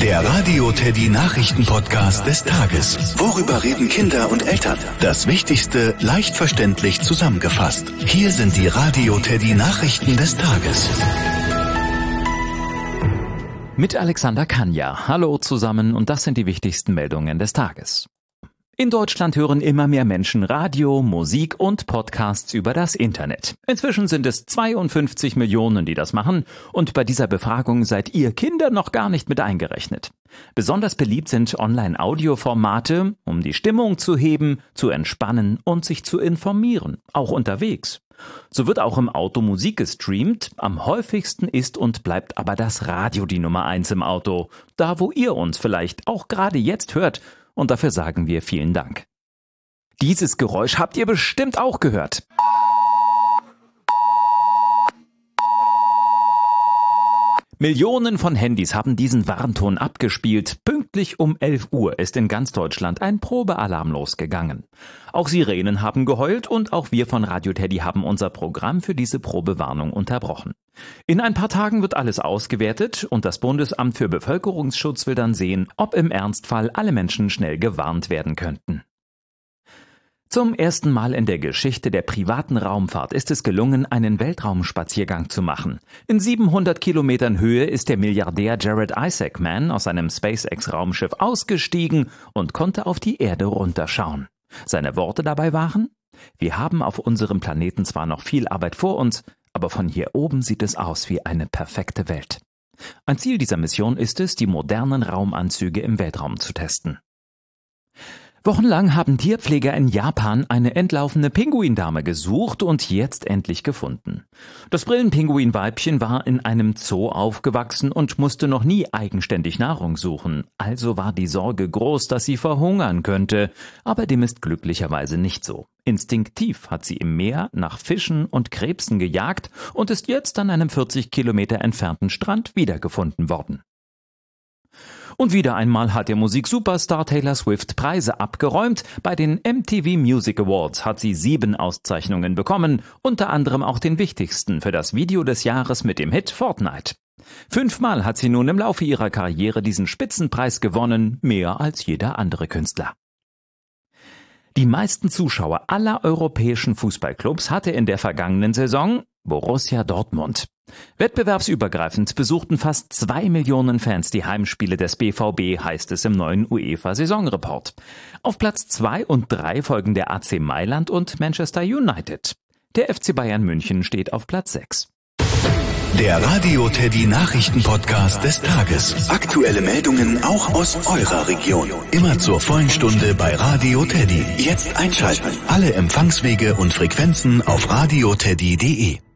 Der Radio Teddy Nachrichten-Podcast des Tages. Worüber reden Kinder und Eltern? Das Wichtigste leicht verständlich zusammengefasst. Hier sind die Radio Teddy Nachrichten des Tages. Mit Alexander Kanja. Hallo zusammen und das sind die wichtigsten Meldungen des Tages. In Deutschland hören immer mehr Menschen Radio, Musik und Podcasts über das Internet. Inzwischen sind es 52 Millionen, die das machen, und bei dieser Befragung seid ihr Kinder noch gar nicht mit eingerechnet. Besonders beliebt sind Online-Audio-Formate, um die Stimmung zu heben, zu entspannen und sich zu informieren, auch unterwegs. So wird auch im Auto Musik gestreamt, am häufigsten ist und bleibt aber das Radio die Nummer 1 im Auto, da wo ihr uns vielleicht auch gerade jetzt hört. Und dafür sagen wir vielen Dank. Dieses Geräusch habt ihr bestimmt auch gehört. Millionen von Handys haben diesen Warnton abgespielt. Pünktlich um 11 Uhr ist in ganz Deutschland ein Probealarm losgegangen. Auch Sirenen haben geheult und auch wir von Radio Teddy haben unser Programm für diese Probewarnung unterbrochen. In ein paar Tagen wird alles ausgewertet und das Bundesamt für Bevölkerungsschutz will dann sehen, ob im Ernstfall alle Menschen schnell gewarnt werden könnten. Zum ersten Mal in der Geschichte der privaten Raumfahrt ist es gelungen, einen Weltraumspaziergang zu machen. In 700 Kilometern Höhe ist der Milliardär Jared Isaacman aus seinem SpaceX-Raumschiff ausgestiegen und konnte auf die Erde runterschauen. Seine Worte dabei waren: Wir haben auf unserem Planeten zwar noch viel Arbeit vor uns, aber von hier oben sieht es aus wie eine perfekte Welt. Ein Ziel dieser Mission ist es, die modernen Raumanzüge im Weltraum zu testen. Wochenlang haben Tierpfleger in Japan eine entlaufene Pinguindame gesucht und jetzt endlich gefunden. Das Brillenpinguinweibchen war in einem Zoo aufgewachsen und musste noch nie eigenständig Nahrung suchen. Also war die Sorge groß, dass sie verhungern könnte. Aber dem ist glücklicherweise nicht so. Instinktiv hat sie im Meer nach Fischen und Krebsen gejagt und ist jetzt an einem 40 Kilometer entfernten Strand wiedergefunden worden. Und wieder einmal hat der Musiksuperstar Taylor Swift Preise abgeräumt. Bei den MTV Music Awards hat sie 7 Auszeichnungen bekommen, unter anderem auch den wichtigsten für das Video des Jahres mit dem Hit Fortnite. 5-mal hat sie nun im Laufe ihrer Karriere diesen Spitzenpreis gewonnen, mehr als jeder andere Künstler. Die meisten Zuschauer aller europäischen Fußballclubs hatte in der vergangenen Saison Borussia Dortmund. Wettbewerbsübergreifend besuchten fast 2 Millionen Fans die Heimspiele des BVB, heißt es im neuen UEFA-Saisonreport. Auf Platz 2 und 3 folgen der AC Mailand und Manchester United. Der FC Bayern München steht auf Platz 6. Der Radio Teddy Nachrichten-Podcast des Tages. Aktuelle Meldungen auch aus eurer Region. Immer zur vollen Stunde bei Radio Teddy. Jetzt einschalten. Alle Empfangswege und Frequenzen auf radioteddy.de.